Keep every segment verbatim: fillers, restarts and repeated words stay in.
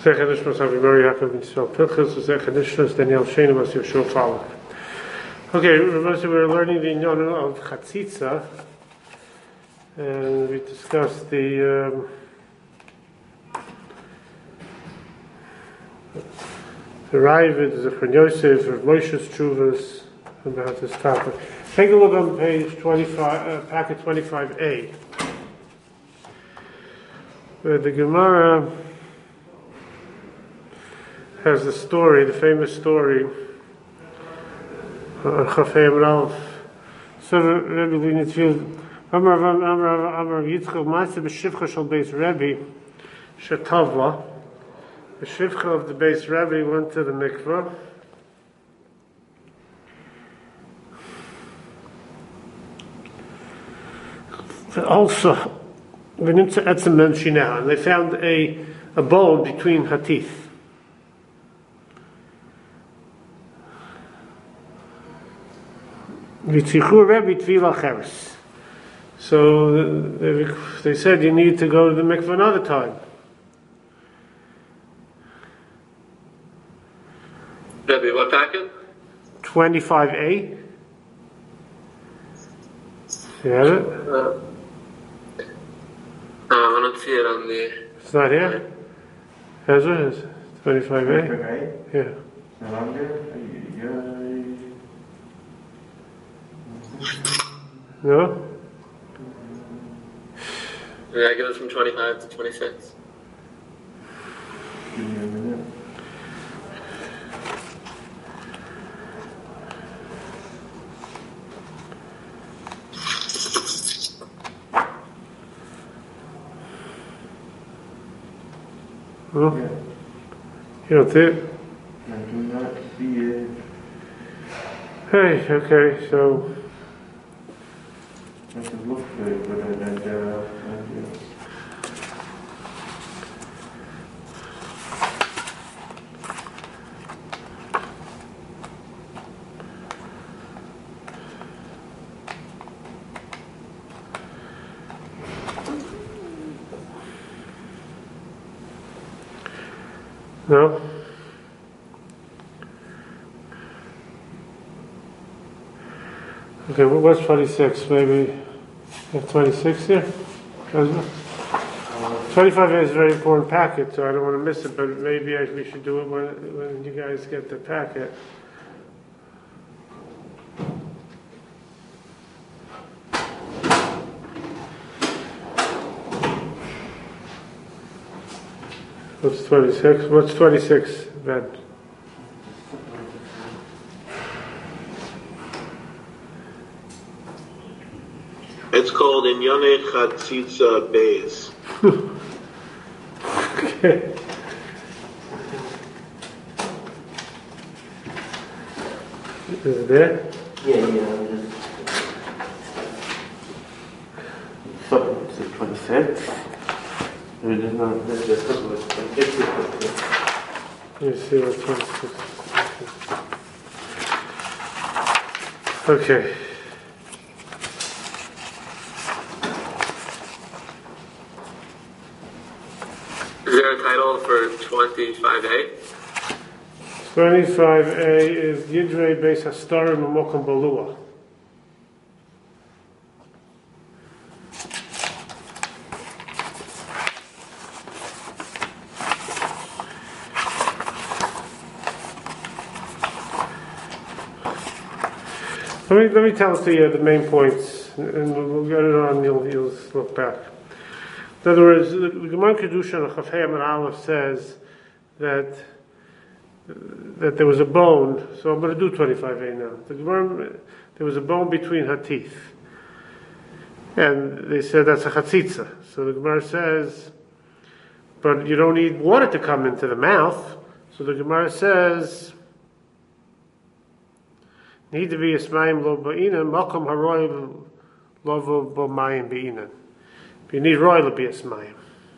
Zechanish was Avi Mary Yaakov Yisrael Pilchus, Zechanish was Daniel Shena was Yoshua Falak. Okay, remember we were learning the Inyan of Chatzitza, and we discussed the um, the Ravid, the Chen Yosef, or Moshe's Chuvas about this topic. Take a look on page twenty-five, uh, packet twenty-five A, where the Gemara has the story, the famous story on Chafei Amralf. So Rebbe Linetfield, Amar Amar Amar Yitzchak Maaseh b'Shivcha shel Beis Rebbe Shetavla. The Shivcha of the Beis Rebbe went to the mikvah. Also, and they found a a bone between her teeth. So they, they said you need to go to the mikvah another time. Rebbe, what packet? twenty-five A. You have it? Uh, no, I don't see it on the... It's not here? Has it? twenty-five A? Yeah. No? Yeah, I go from twenty-five to twenty-six. Give me a minute. No? Yeah. You don't see it? I do not see it. Hey, okay, so... I have to look for it, but I don't uh, I do. No? Okay, what's twenty-six? Maybe you have twenty-six here? twenty-five A is a very important packet, so I don't want to miss it, but maybe I, we should do it when, when you guys get the packet. What's twenty-six? What's twenty-six, Ben? It's called Inyane Chatzitza Beis. Okay. Is it there? Yeah, yeah, I'm just... So, it's twenty-six. It is not, that's just a little bit. Let me see what twenty-six is. Okay. Is there a title for twenty-five A? twenty-five A is Yidrei Beis Hastarim U'Mokom Balua. Let me, let me tell to you the main points, and we'll get it on, you'll, you'll look back. In other words, the Gemara Kedusha and Chafei Amralf says that that there was a bone, so I'm going to do twenty-five A now. The Gemara, there was a bone between her teeth. And they said that's a chatzitza. So the Gemara says, but you don't need water to come into the mouth. So the Gemara says, need to be Ismaim lo ba'ina, malkom haroy lovo bo mayim ba'ina. You need royal to be Ismaim.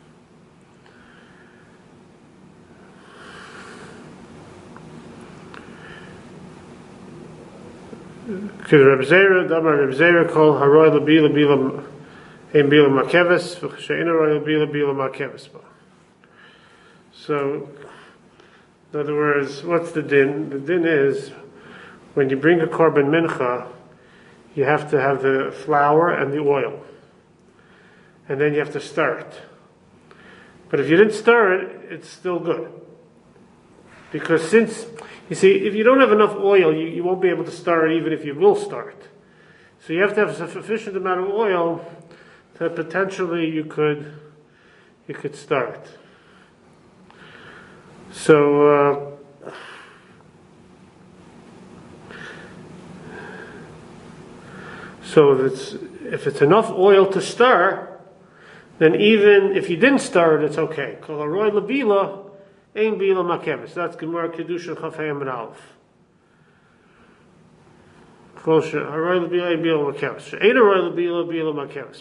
Because Reb Zera, Damar Reb Zera called Haroy Labila Bila Ein Bila Makeves, V'Chasheina Roy Labila Bila Makeves. So, in other words, what's the din? The din is, when you bring a korban mincha, you have to have the flour and the oil. And then you have to stir it. But if you didn't stir it, it's still good. Because since, you see, if you don't have enough oil, you, you won't be able to stir it even if you will stir it. So you have to have a sufficient amount of oil that potentially you could you could stir it. So uh, so if it's if it's enough oil to stir, then even if you didn't stir it, it's okay. Kol haroy lebila, ein bila makeves. That's Gemara Kedusha Chaf Hey Amud Aleph. Kol haroy lebila ein bila makeves. Ein haroy lebila bila makeves.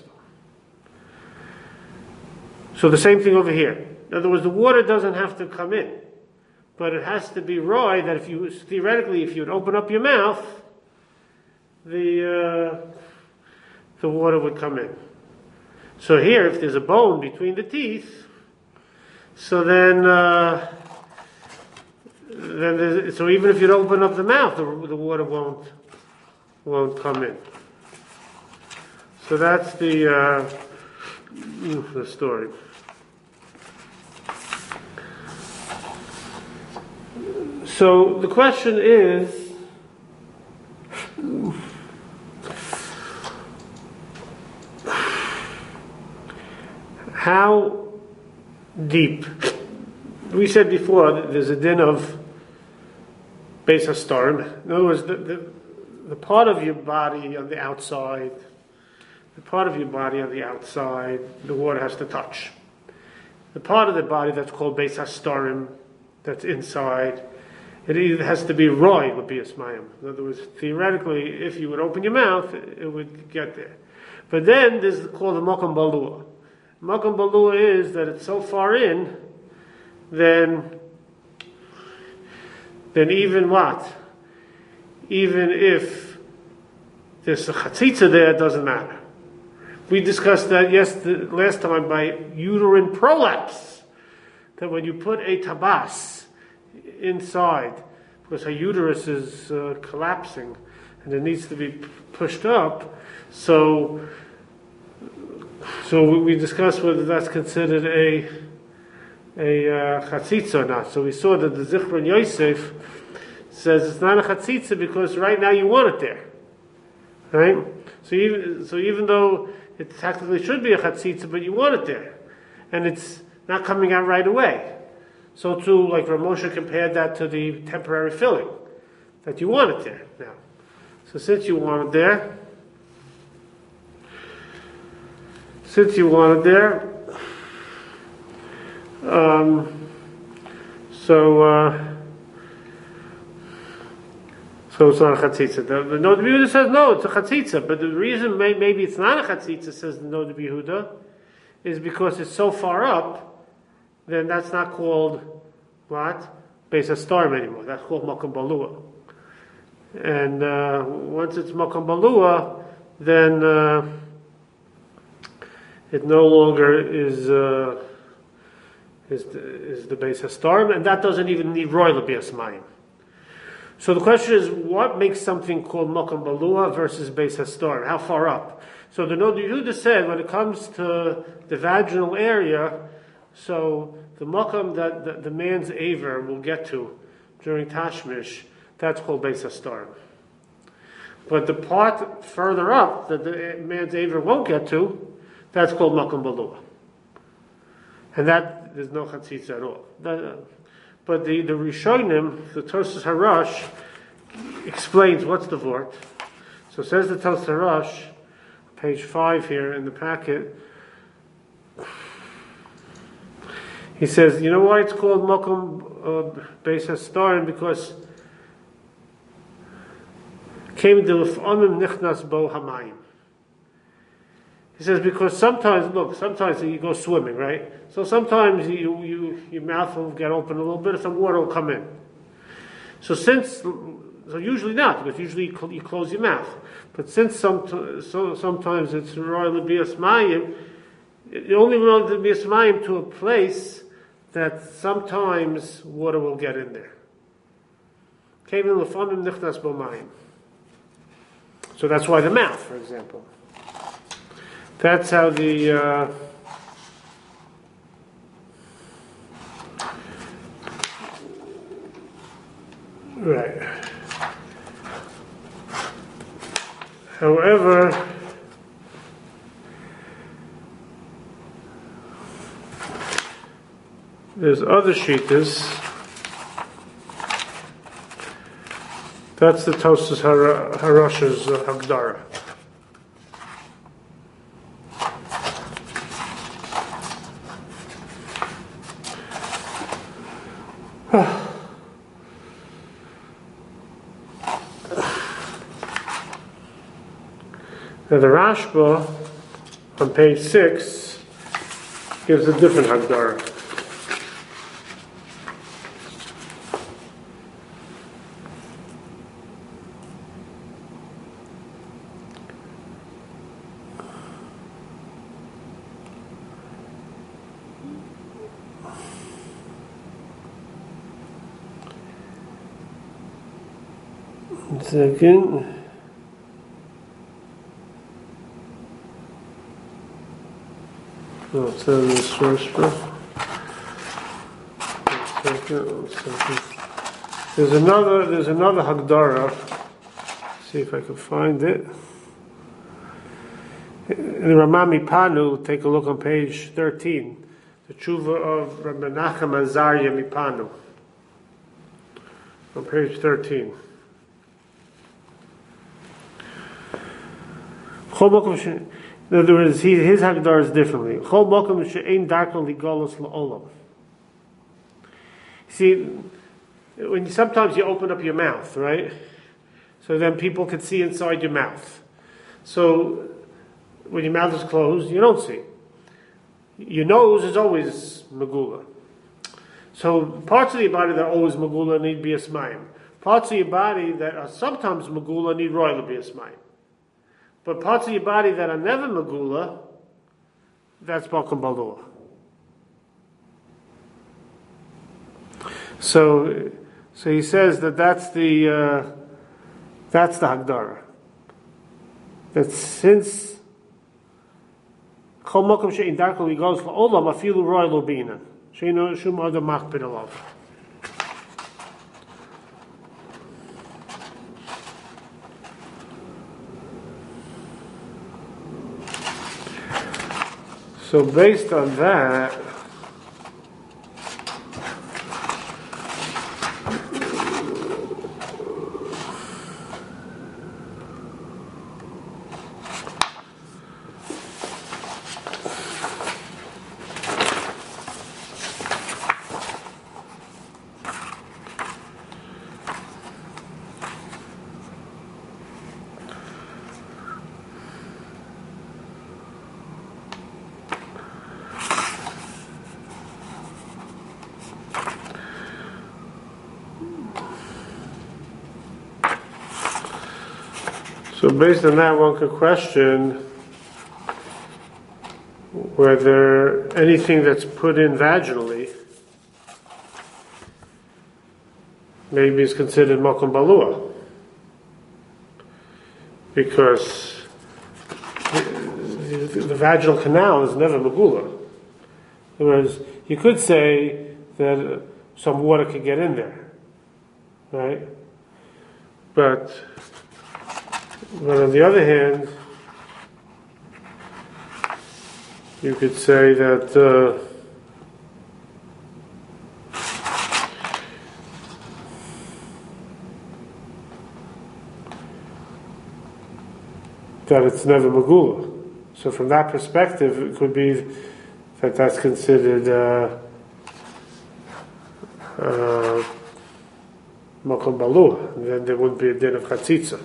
So the same thing over here. In other words, the water doesn't have to come in, but it has to be raw. That if you theoretically, if you would open up your mouth, the uh, the water would come in. So here, if there's a bone between the teeth, so then, uh, then there's- so even if you open up the mouth, the, the water won't won't come in. So that's the uh, the story. So the question is, how deep? We said before that there's a din of Beis HaStarim. In other words, the, the, the part of your body on the outside, the part of your body on the outside, the water has to touch. The part of the body that's called Beis HaStarim, that's inside, it either has to be raw, it would be a smayim. In other words, theoretically, if you would open your mouth, it would get there. But then there's called the Mokum Balua. Mokum Balua is that it's so far in, then, then even what? Even if there's a chatzitza there, it doesn't matter. We discussed that yes, the, last time by uterine prolapse, that when you put a tabas inside, because her uterus is uh, collapsing and it needs to be p- pushed up, so so we discussed whether that's considered a a uh, chatzitza or not. So we saw that the Zichron Yosef says it's not a chatzitza because right now you want it there, right? So even so, even though it technically should be a chatzitza, but you want it there, and it's not coming out right away. So too, like Rav Moshe compared that to the temporary filling, that you want it there now. So since you want it there, since you want it there, um, so uh, so it's not a chatzitza. The, the Noda B'Yehuda says no, it's a chatzitza. But the reason may, maybe it's not a chatzitza, says the Noda B'Yehuda, is because it's so far up. Then that's not called what? Beis HaStarim anymore. That's called Mokum Balua. And uh, once it's Mokum Balua, then uh, it no longer is uh, is the, is the Beis HaStarim, and that doesn't even need royal Beis Mayim. So the question is, what makes something called Mokum Balua versus Beis HaStarim? How far up? So the Noda B'Yehuda said, when it comes to the vaginal area, so the makam that the, the man's aver will get to during Tashmish, that's called Beis HaStarim. But the part further up that the man's aver won't get to, that's called Mokum Balua. And that, there's no chatzitza at all. That, but the, the Rishonim, the Tosas Harash, explains what's the vort. So says the Tosas Harash, page five here in the packet, he says, you know why it's called Mokum uh, Beis HaStarim? Because came the L'f'amim nichnas bo hamayim. He says because sometimes, look, sometimes you go swimming, right? So sometimes you, you your mouth will get open a little bit, some water will come in. So since, so usually not, because usually you, cl- you close your mouth. But since some, so sometimes it's royal L'bias Mayim, you only royal L'bias Mayim to a place that sometimes water will get in there. Kevin lefamim nichnas b'mayim. So that's why the mouth, for example. That's how the uh, right. However, there's other shittas. That's the Tosas Harash's uh, Hagdara. Now the Rashba on page six gives a different Hagdara. One second. No, it's in the source book. One second, one second. There's another, there's another Hagdara. See if I can find it. In the Ramami Panu, take a look on page thirteen. The tshuva of Rabbi Menachem Azariah Mipanu. On page thirteen. In other words, he, his Hagdar is differently. See, when you, sometimes you open up your mouth, right? So then people can see inside your mouth. So when your mouth is closed, you don't see. Your nose is always megula. So parts of your body that are always megula need bias mayim. Parts of your body that are sometimes megula need royal bias mayim. But parts of your body that are never megula, that's Malkum Balua. So, so he says that that's the uh, that's the Hagdara. That since Chol Malkum she'in darko he goes la'olam afilu roy lo binan she'ino shum other makbid alav. So based on that, So based on that, one could question whether anything that's put in vaginally maybe is considered Malkum Balua. Because the, the, the vaginal canal is never Megula. Whereas you could say that some water could get in there, right? But But on the other hand, you could say that uh, that it's never Megula. So from that perspective, it could be that that's considered uh, uh, Malkum Balua, and then there wouldn't be a din of Chatzitza.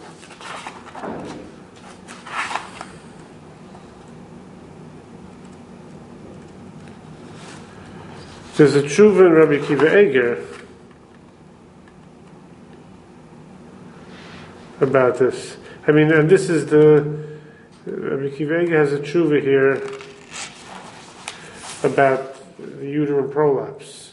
There's a tshuva in Rabbi Akiva Eger about this. I mean, and this is the Rabbi Akiva Eger has a tshuva here about the uterine prolapse.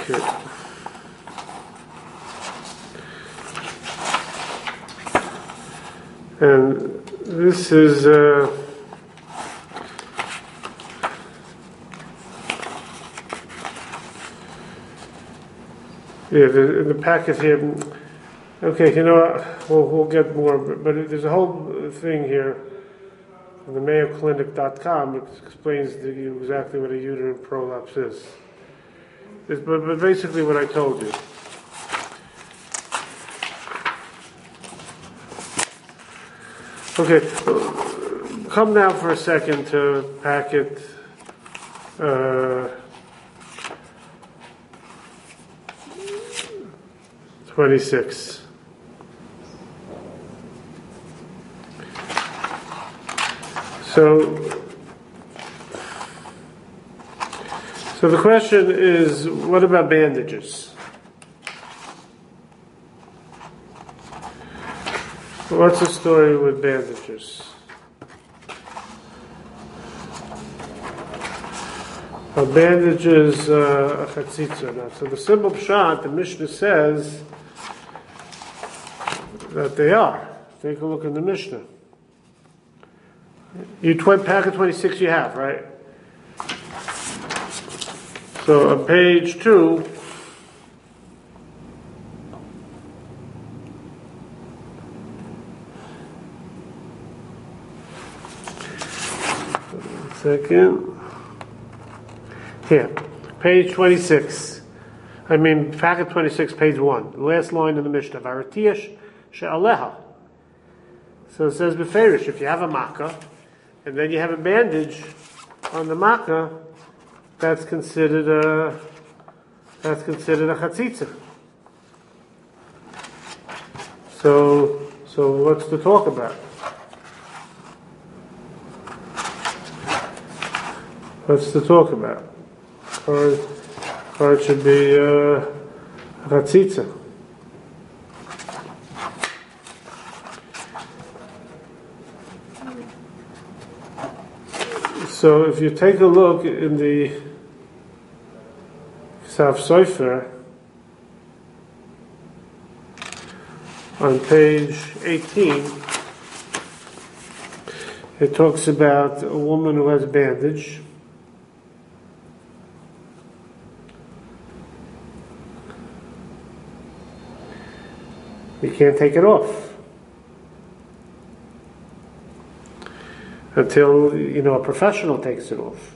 Okay. And this is uh, yeah, the, in the packet here. Okay, you know what? We'll, we'll get more, but, but there's a whole thing here from the Mayo Clinic dot com which explains to you exactly what a uterine prolapse is. It's, but, but basically what I told you. Okay, come now for a second to packet uh, twenty-six. So, so the question is, what about bandages? What's the story with bandages? A bandage is uh, a chatzitza. Now, so the simple pshat, the Mishnah says that they are. Take a look in the Mishnah. You tw- packet twenty-six you have, right? So on page two, second. Here, page twenty-six. I mean, packet twenty-six, page one. The last line in the Mishnah. Varatiyash she'aleha. So it says beferish, if you have a makkah, and then you have a bandage on the makkah, that's considered a that's considered a chatzitza. So, so what's to talk about? What's to talk about? Or, or it should be uh, a chatzitza. So if you take a look in the Ksav Sofer on page eighteen, it talks about a woman who has a bandage. You can't take it off until, you know, a professional takes it off.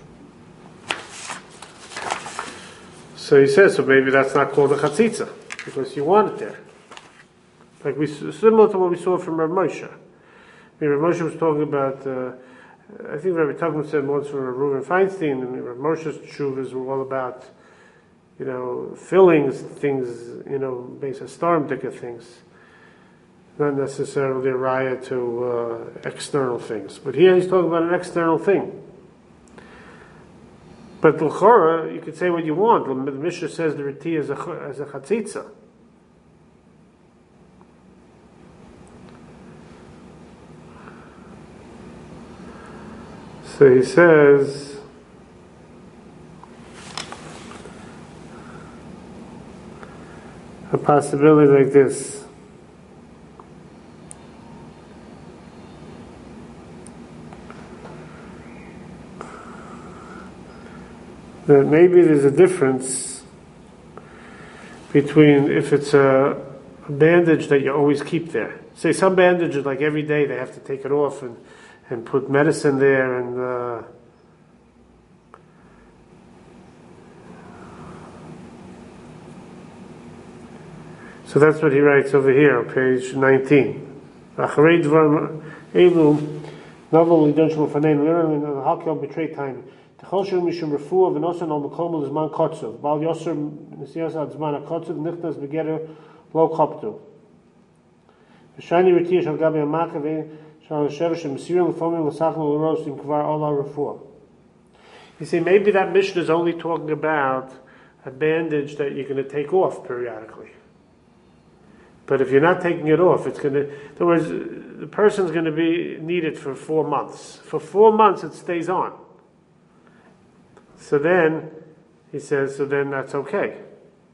So he says, so maybe that's not called a chatzitza because you want it there. Like we, similar to what we saw from Rav Moshe. I mean, Rav Moshe was talking about. Uh, I think Rabbi Tugman said once from Reuven Feinstein, and Rav Moshe's shuvas were all about, you know, fillings, things, you know, based on storm ticket things. Not necessarily a raya to uh, external things. But here he's talking about an external thing. But l'chora, you could say what you want. The Mishnah says the riti is a, as a chatzitza. So he says, a possibility like this. That maybe there's a difference between if it's a, a bandage that you always keep there. Say some bandages, like every day they have to take it off and, and put medicine there and uh, so that's what he writes over here on page nineteen. Novel redemption for name learning the hakel betray time. Techosher mishum refuah v'nosan al mekom l'zman kotzov. Bal yoser nesias ad zman kotzov nichnas begerer lo choptu. V'shani retiya shal gabi amakav shal shever shemisirim l'fomim l'sachnu l'ros im kvar ola refuah. You see, maybe that Mishnah is only talking about a bandage that you're going to take off periodically. But if you're not taking it off, it's going to. In other words, the person's going to be needed for four months. For four months, it stays on. So then, he says, so then that's okay.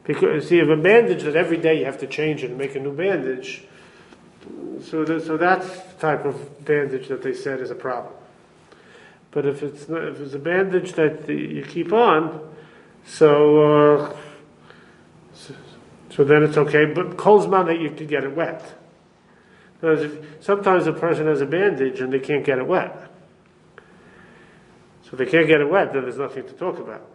Because see, if a bandage that every day you have to change it and make a new bandage, so that, so that's the type of bandage that they said is a problem. But if it's not, if it's a bandage that you keep on, so uh, so, so then it's okay. But kolzman that you can get it wet. Because if, sometimes a person has a bandage and they can't get it wet. So if they can't get it wet, then there's nothing to talk about.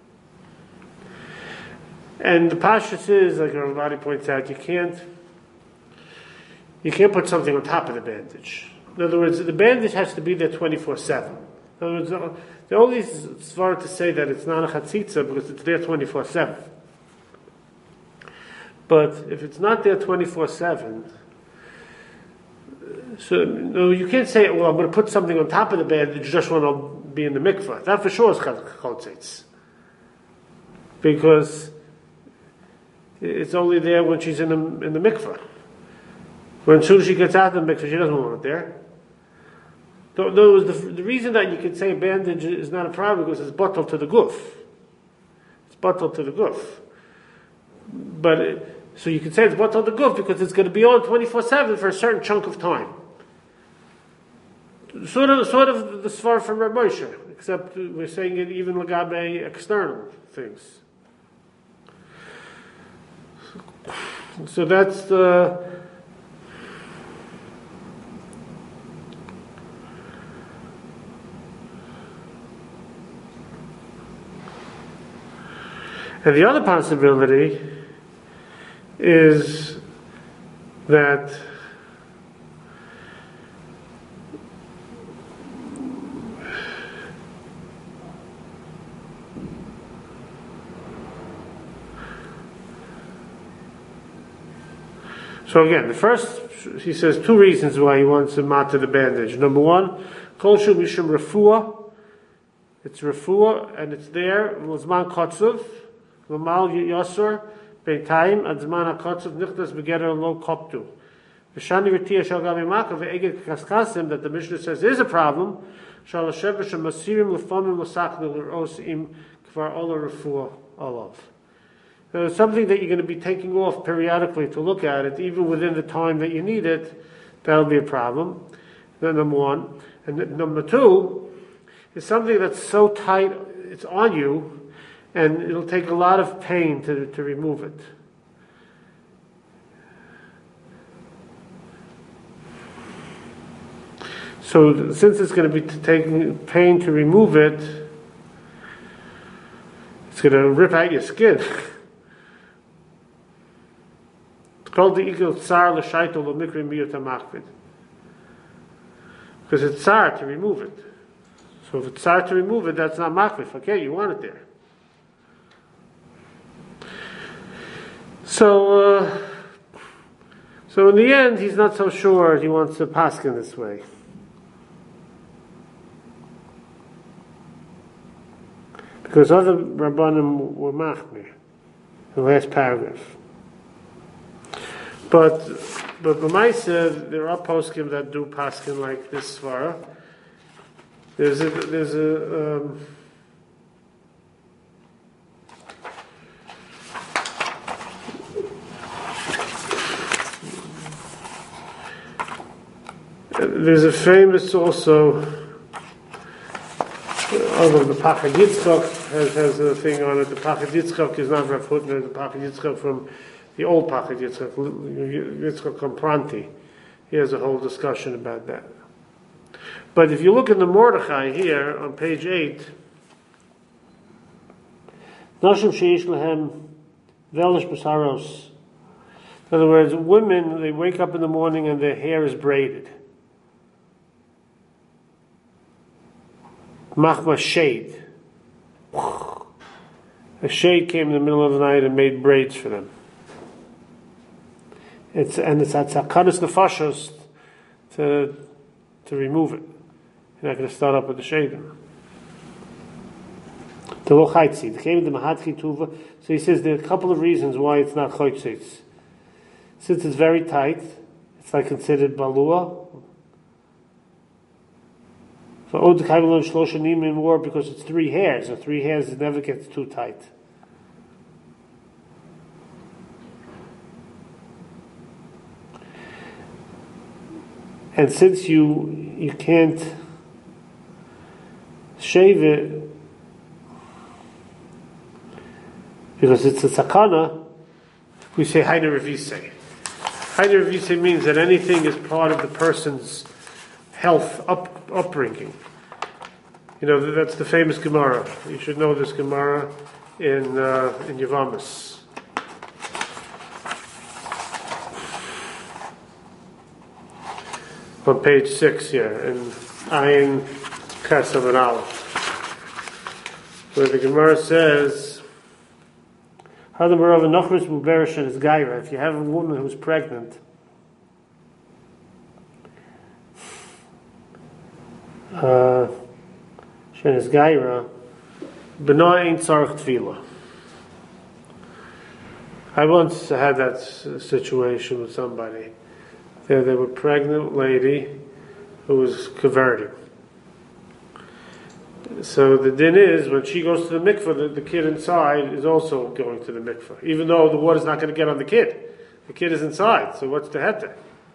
And the pashtus is, like Ravati points out, you can't you can't put something on top of the bandage. In other words, the bandage has to be there twenty-four seven. In other words, the only svara to say that it's not a chatzitza because it's there twenty-four seven. But if it's not there twenty-four seven, so no, you can't say, well, I'm going to put something on top of the bandage just when I'll be in the mikvah. That for sure is chatzitz. Because it's only there when she's in the, in the mikvah. When as soon as she gets out of the mikvah, she doesn't want it there. The, the, the reason that you could say bandage is not a problem because it's bottled to the guf. It's bottled to the guf. But, it, so you could say it's bottled to the guf because it's going to be on twenty-four seven for a certain chunk of time. Sort of, sort of the svar from Reb Moshe, except we're saying it even legabe external things. So that's the. And the other possibility is that so again, the first, he says two reasons why he wants to matter the bandage. Number one, kol shu mishum refuah. It's refuah, and it's there. L'zman kotzuv, l'mal yosur, beitayim, ad zman hakotzuv nichtas begeder lo koptu. V'shani v'tiyah shal gam yimakav ve'eged kaskasim, that the Mishnah says is a problem. Shal hashem v'shem masirim l'fomim l'sachnu l'ros im kvar ola refuah olav. So it's something that you're going to be taking off periodically to look at it, even within the time that you need it. That'll be a problem. Then number one. And then number two is something that's so tight, it's on you, and it'll take a lot of pain to, to remove it. So since it's going to be taking pain to remove it, it's going to rip out your skin. Because it's tsar to remove it. So if it's tsar to remove it, that's not makvif. Okay, you want it there. So, uh, so in the end, he's not so sure he wants to paskin this way. Because other rabbanim were machmir. The last paragraph. But but b'maisa there are poskim that do paskin like this svara. There's a there's a um, there's a famous also. Although the Pachad Yitzchak has has a thing on it. The Pachad Yitzchak is not Rav Hutner. The Pachad Yitzchak from the old Pachad Yitzchak, Yitzchak Kompranti, he has a whole discussion about that. But if you look in the Mordechai here on page eight, Nashim sheish lehem velish b'saros. In other words, women, they wake up in the morning and their hair is braided. Machma shade. A shade came in the middle of the night and made braids for them. It's and it's at sakadas nefashos to to remove it. You're not going to start up with the shaving. The lo chaytzi. They came to Mahat Chituva. So he says there are a couple of reasons why it's not chaytzitz. Since it's very tight, it's like considered balua. For od kavilon shloshanim in war because it's three hairs. So three hairs it never gets too tight. And since you you can't shave it because it's a sakana, we say hainu revise. Hainu revise means that anything is part of the person's health up, upbringing. You know, that's the famous Gemara. You should know this Gemara in uh, in Yavamas. On page six here, in Ayin Chesed and Aleph, where the Gemara says, if you have a woman who's pregnant, uh, shenis gaira, b'no ain't tzarich tefillah. I once had that situation with somebody. There, there was a pregnant lady who was converting. So the din is, when she goes to the mikveh, the, the kid inside is also going to the mikveh, even though the water's not going to get on the kid. The kid is inside, so what's the heter?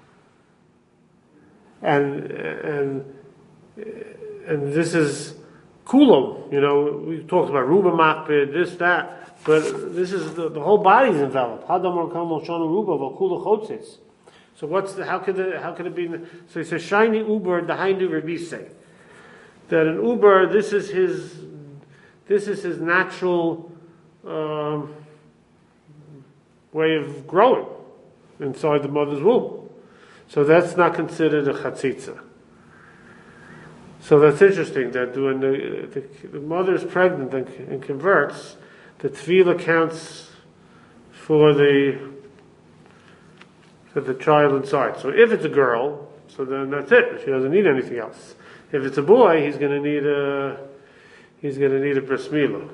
And and and this is kulam. You know, we talked about ruba makpid, this, that, but this is the, the whole body's enveloped. Hadam or kamol shanu ruba v'kula chotzis. So what's the, how could it, how could it be? So he says, shiny uber dahainu rebise. That an uber, this is his, this is his natural um, way of growing inside the mother's womb. So that's not considered a chatzitza. So that's interesting that when the, the, the mother is pregnant and, and converts, the tefillah counts for the for the child inside. So if it's a girl, so then that's it. She doesn't need anything else. If it's a boy, he's going to need a he's going to need a bris milah.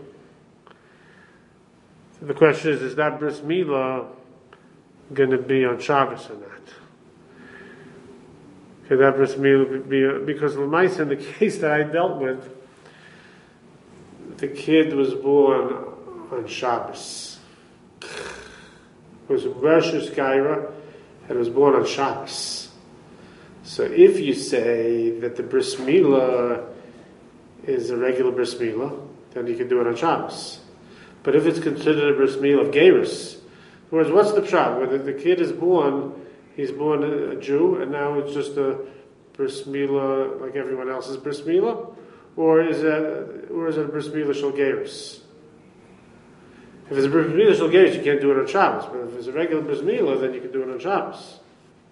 So the question is: is that bris milah going to be on Shabbos or not? Could that bris milah be a, because l'maisa in the case that I dealt with, the kid was born on Shabbos. It was a Rosh Hashanah. It was born on Shabbos. So if you say that the bris milah is a regular bris milah, then you can do it on Shabbos. But if it's considered a bris milah of Geirus, whereas what's the pshat? Whether the kid is born, he's born a Jew, and now it's just a bris milah like everyone else's bris milah, or is it, or is it a bris milah shel Geirus? If it's a bris milah shel Geirus, you can't do it on Shabbos. But if it's a regular bris milah, then you can do it on Shabbos.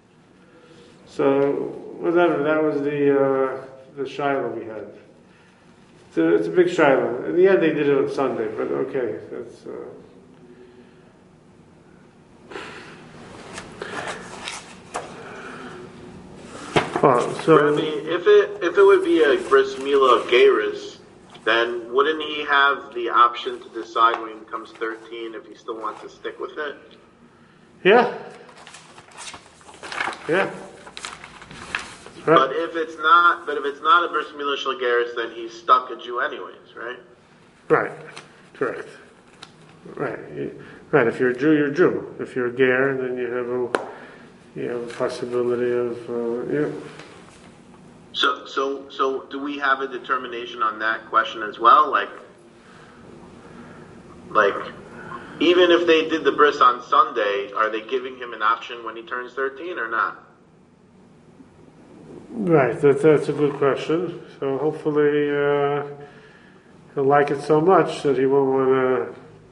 So whatever, that was the uh, the shiloh we had. It's a, it's a big shiloh. In the end, they did it on Sunday, but okay, that's. Uh, oh, so Rabbi, if it if it would be a bris milah of Geirus, then wouldn't he have the option to decide when he becomes thirteen if he still wants to stick with it? yeah, yeah. Right. But if it's not, but if it's not a bris milah shel Geirus, then he's stuck a Jew anyways, right? Right, correct. Right, right. If you're a Jew, you're a Jew. If you're a ger, then you have a you have a possibility of uh, yeah. So, so, so, do we have a determination on that question as well? Like, like, even if they did the bris on Sunday, are they giving him an option when he turns thirteen or not? Right, that, that's a good question. So hopefully uh, he'll like it so much that he won't want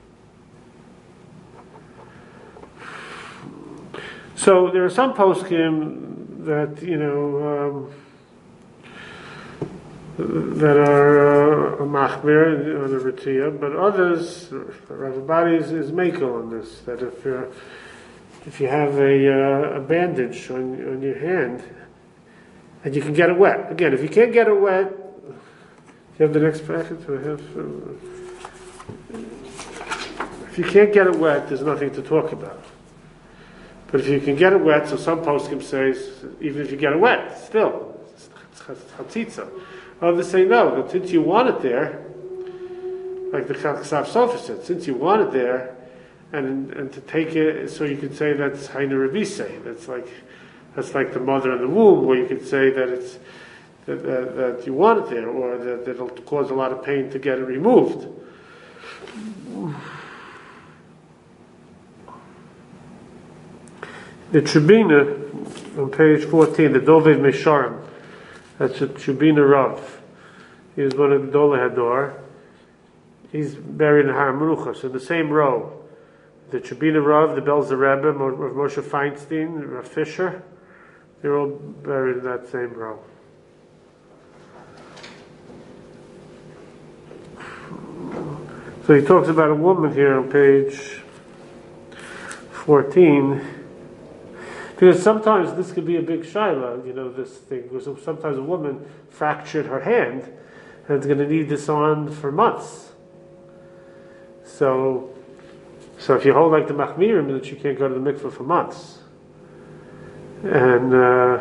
to. So there are some poskim that you know um, that are uh, machmir on the Ritiyah, but others, Rav Abadi is, is mekel on this. That if you if you have a uh, a bandage on on your hand. And you can get it wet. Again, if you can't get it wet, you have the next packet. So I have. Uh, if you can't get it wet, there's nothing to talk about. But if you can get it wet, so some poskim say, even if you get it wet, still it's chatzitza. Others say no. That since you want it there, like the Chaksav Sofa said, since you want it there, and and to take it, so you can say that's hainu revise. That's like That's like the mother in the womb, or you could say that it's that, that, that you want it there, or that, that it'll cause a lot of pain to get it removed. The Trubina, on page fourteen, the Dovid Mesharim, that's a Trubina Rav. He was one of the Dole Hador. He's buried in Har Menuchos, in the same row. The Trubina Rav, the Belzer Rebbe, Rav Moshe Feinstein, Rav Fisher, they're all buried in that same row. So he talks about a woman here on page fourteen, because sometimes this could be a big shaila, you know, this thing, because sometimes a woman fractured her hand and is going to need this on for months. So, so if you hold like the Machmirim, then she can't go to the mikveh for months. And, uh,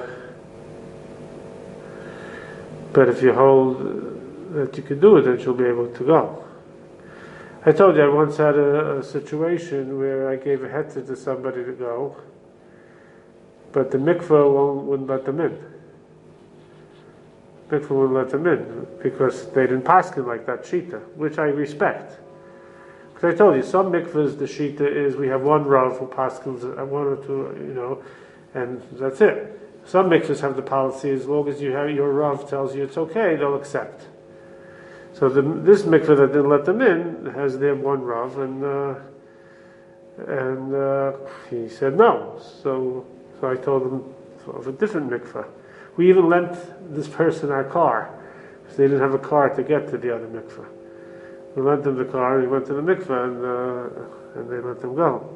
but if you hold that you can do it, then she'll be able to go. I told you I once had a, a situation where I gave a heter to somebody to go, but the mikveh won't, wouldn't let them in. Mikveh wouldn't let them in because they didn't paskin like that shita, which I respect. Because I told you, some mikvahs the shita is we have one rav who paskins, one or two, you know, and that's it. Some mikvahs have the policy as long as you have your rav tells you it's okay, they'll accept. So the, this mikveh that didn't let them in has their one rav, and uh, and uh, he said no. So so I told him of a different mikveh. We even lent this person our car because they didn't have a car to get to the other mikveh. We lent them the car, and he went to the mikveh, and uh, and they let them go.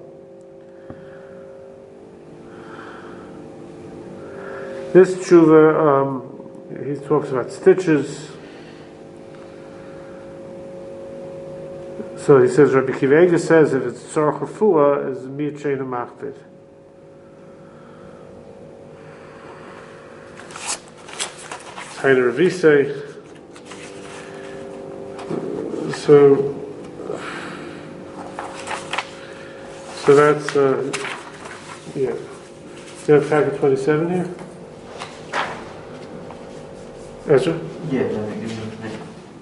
This tshuva, um, he talks about stitches. So he says, Rabbi Akiva Eiger says if it's tzarach refuah, is miyat sheina machbid. Taina Ravise. So, so that's uh, yeah. You have packet twenty-seven here, Ezra. Yeah, no, give me a minute.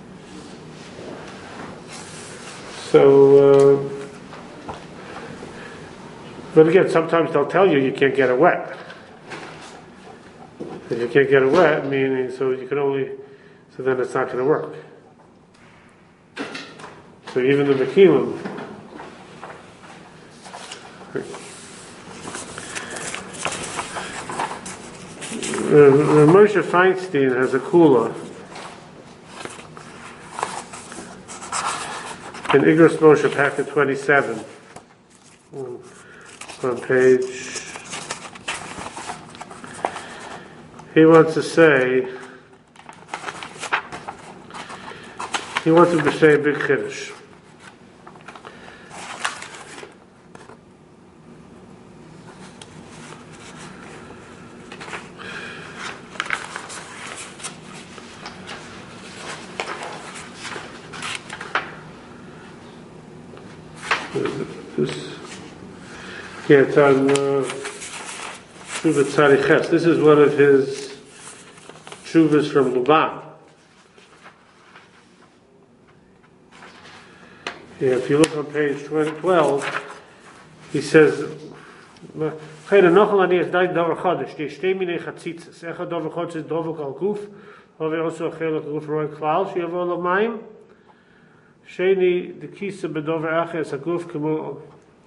So, uh, but again, sometimes they'll tell you you can't get it wet. If you can't get it wet, meaning so you can only, so then it's not going to work. So even the Mekilim, uh, Moshe Feinstein has a kula in Igros Moshe packet twenty-seven on page. He wants to say, he wants him to say a big chiddush. This, yeah, it's on uh, Shuvah Tzadiches. This is one of his Shuvahs from Luban. Yeah, if you look on page twelve, he says, "Chayda nochal ani es dai davar chadash. Die shtei minei chatzitzes. Echad davar chadash is dovuk al guf. Ove also a chelak guf roi klal sheyavo lo mayim. Sheni the kisa bedover aches a guf kemo."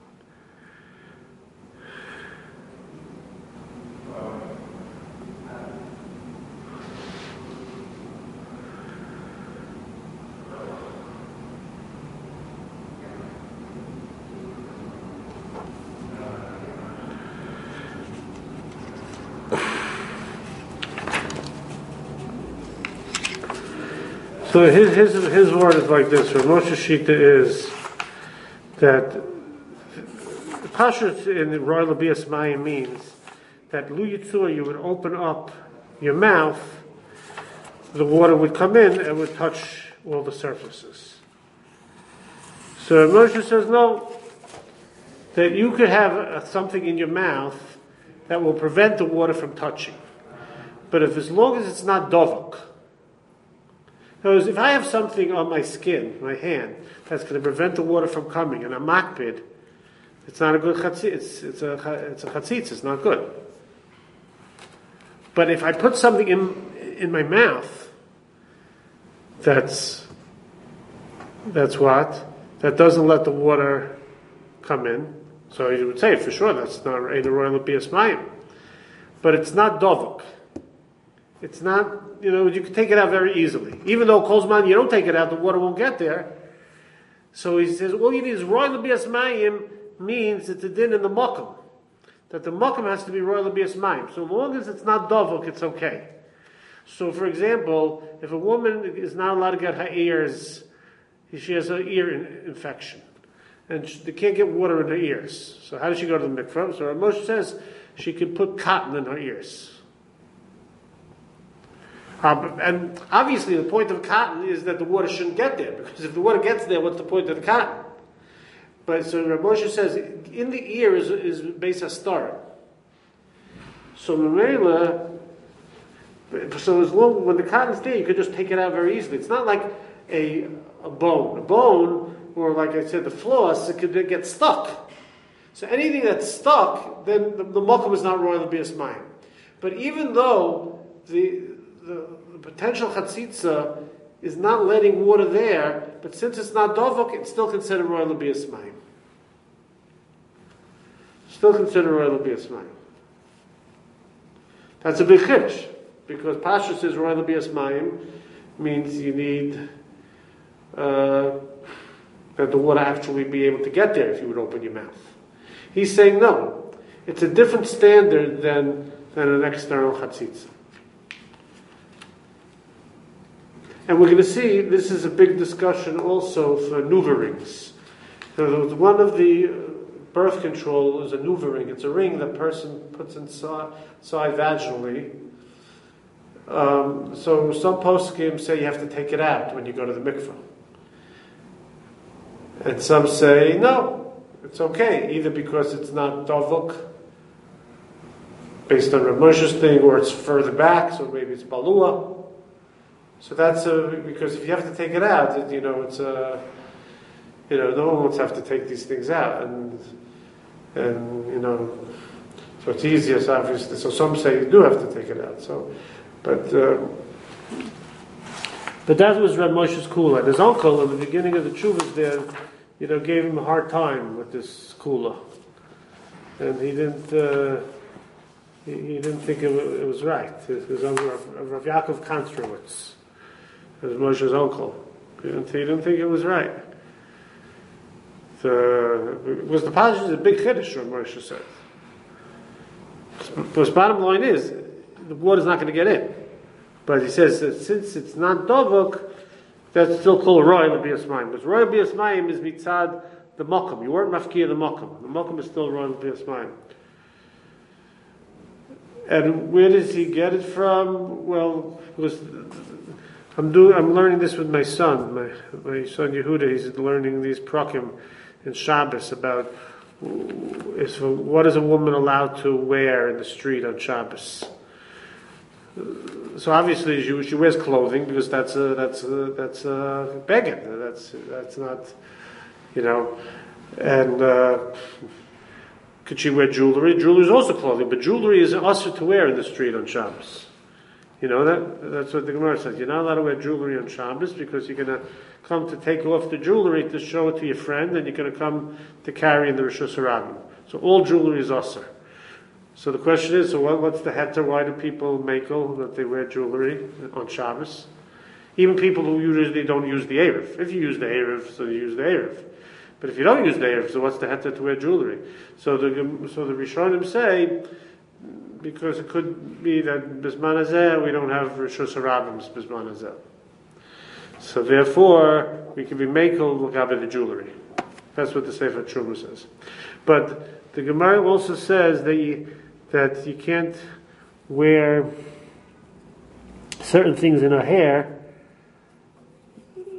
So his his his word is like this. Rav Moshe Shita is that Pashut in the Royal Abias Mayim means that Lu Yitzur, you would open up your mouth, the water would come in and would touch all the surfaces. So Moshe says no, that you could have uh, something in your mouth that will prevent the water from touching. But if as long as it's not dovok, in other words, if I have something on my skin, my hand, that's going to prevent the water from coming, and a makpid, it's not a good chatzitz. It's, it's a it's a chatzitz. It's not good. But if I put something in in my mouth, that's that's what that doesn't let the water come in. So you would say for sure that's not a royal bias mayim, but it's not dovok. It's not, you know, you can take it out very easily. Even though kolzman you don't take it out, the water won't get there. So he says all you need is royal bias mayim means it's a din in the makom. That the makom has to be royal bias mayim. So as long as it's not dovok, it's okay. So for example, if a woman is not allowed to get her ears, she has an ear in, infection. And she, they can't get water in her ears. So how does she go to the mikvah? So Moshe says she can put cotton in her ears. Um, and obviously the point of cotton is that the water shouldn't get there, because if the water gets there, what's the point of the cotton? But so Moshe says in the ear is is beis hastar. So Mamela, so as long when the cotton's there, you could just take it out very easily. It's not like a a bone. A bone, or like I said, the floss, it could get stuck. So anything that's stuck, then the, the makom is not royal bias mayim. But even though the The, the potential chatzitza is not letting water there, but since it's not dovok, it's still considered royal bias mayim. Still considered royal bias mayim. That's a big chiddush, because Pasha says royal bias mayim means you need uh, that the water actually be able to get there if you would open your mouth. He's saying no, it's a different standard than than an external chatzitza. And we're going to see, this is a big discussion also for nuva rings. So one of the birth control is a nuva ring. It's a ring that person puts inside, inside vaginally. Um, so some poskim say you have to take it out when you go to the mikvah. And some say, no, it's okay, either because it's not dovuk, based on Rav Moshe's thing, or it's further back, so maybe it's balua. So that's a, because if you have to take it out, it, you know, it's a, you know, no one wants to have to take these things out, and and you know, so it's easiest, obviously. So some say you do have to take it out. So, but um, but that was Rav Moshe's kula. His uncle, in the beginning of the tshuvas there, you know, gave him a hard time with this kula, and he didn't. Uh, he, he didn't think it, it was right. His uncle, Rav Yaakov Kanstrowitz, as Moshe's uncle. He didn't, he didn't think it was right. The, was the passage is a big chiddush, what Moshe said. But the bottom line is, the water's not going to get in. But he says that since it's not dovuk, that's still called royal bias mayim. Because royal bias mayim is mitzad the makom. You weren't mafkir the makom. The makom is still royal bias mayim. And where does he get it from? Well, it was... I'm doing. I'm learning this with my son. My my son Yehuda. He's learning these prakim in Shabbos about is what is a woman allowed to wear in the street on Shabbos. So obviously she, she wears clothing because that's a that's a, that's a beged. That's that's not, you know, and uh, could she wear jewelry? Jewelry is also clothing, but jewelry is also to wear in the street on Shabbos. You know, that that's what the Gemara says. You're not allowed to wear jewelry on Shabbos because you're going to come to take off the jewelry to show it to your friend, and you're going to come to carry in the Rishus Harabim. So all jewelry is asur. So the question is, so what, what's the heter? Why do people makel that they wear jewelry on Shabbos? Even people who usually don't use the Erev. If you use the Erev, so you use the Erev. But if you don't use the Erev, so what's the heter to wear jewelry? So the so the Rishonim say, because it could be that Bisman Hazeh, we don't have Rishus Harabim's Bisman Hazeh. So therefore, we can be makel l'gabe the jewelry. That's what the Sefer Truma says. But the Gemara also says that you, that you can't wear certain things in her hair,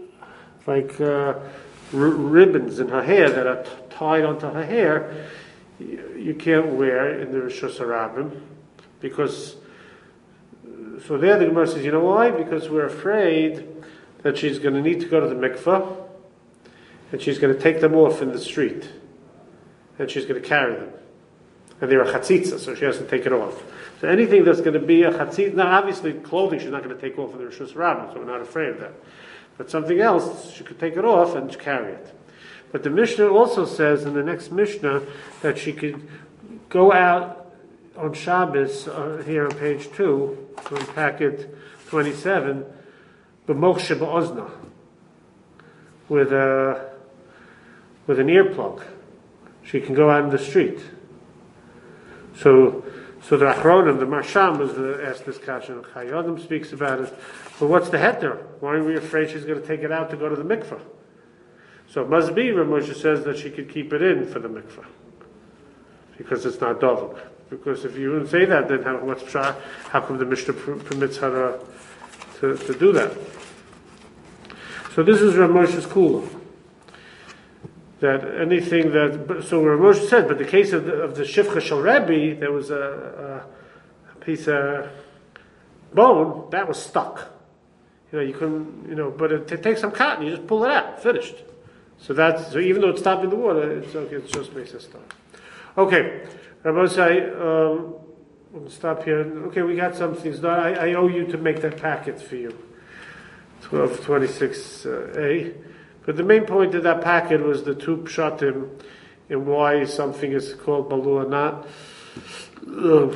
like uh, r- ribbons in her hair that are t- tied onto her hair. you, you can't wear in the Rishus Harabim, because, so there the Gemara says, you know why? Because we're afraid that she's going to need to go to the mikveh, and she's going to take them off in the street, and she's going to carry them. And they're a chatzitza, so she has to take it off. So anything that's going to be a chatzitza, now obviously clothing she's not going to take off in the Rishus Harabim, so we're not afraid of that. But something else, she could take it off and carry it. But the Mishnah also says in the next Mishnah that she could go out on Shabbos, uh, here on page two, on packet twenty-seven, b'mokshe ba'ozna, with a with an earplug. She can go out in the street. So, so the Achronim, the Marsham, was uh, asked this question. Chayodim speaks about it. But what's the heter? Why are we afraid she's going to take it out to go to the mikveh? So it must be, Rav Moshe says that she could keep it in for the mikveh, because it's not dovuk. Because if you wouldn't say that, then how, what's how come the Mishnah permits her to, to, to do that? So this is Rav Moshe's kula. That anything that, so Rav Moshe said, but the case of the, of the Shifcha Shel Rebbe, there was a, a piece of bone that was stuck. You know, you couldn't, you know, but it, to take some cotton, you just pull it out, finished. So that's, so even though it's stopping the water, it's okay, it's just makes it stop. Okay, Rabbi say, um, we'll stop here. Okay, we got some things done. I, I owe you to make that packet for you. twelve twenty-six A. But the main point of that packet was the two pshatim and why something is called balu or not. Uh,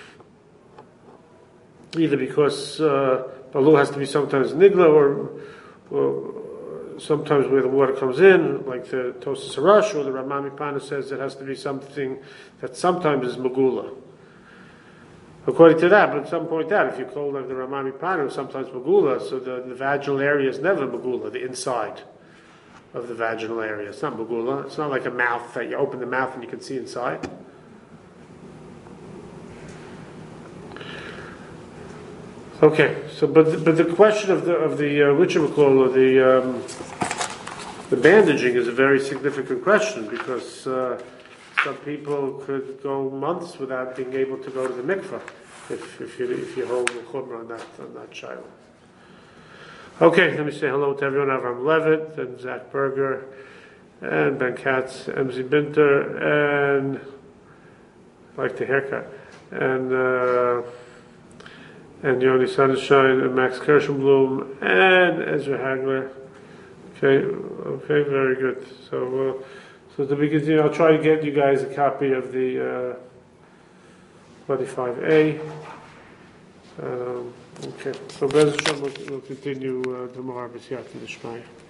either because uh, balu has to be sometimes nigla, or, or sometimes where the water comes in, like the Tosas Harash, or the Ramami Pana says it has to be something that sometimes is Megula. According to that, but some point out, if you call like the Ramami Pana, sometimes Megula, so the, the vaginal area is never Megula, the inside of the vaginal area. It's not Megula. It's not like a mouth that you open the mouth and you can see inside. Okay, so but the, but the question of the of the uh, which of the um, the bandaging is a very significant question, because uh, some people could go months without being able to go to the mikveh if if you if you hold the chumrah on that on that child. Okay, let me say hello to everyone. Avram Levitt and Zach Berger and Ben Katz, M Z Binter, and I like the haircut, and. Uh, and Yoni Sunshine, and Max Kirschenblum, and Ezra Hagler. Okay, okay, very good. So, uh, so to begin, I'll try to get you guys a copy of the uh, twenty-five A. Um, okay, so Bez Hashem will, will continue uh, tomorrow. B'siyat D'Shmaya.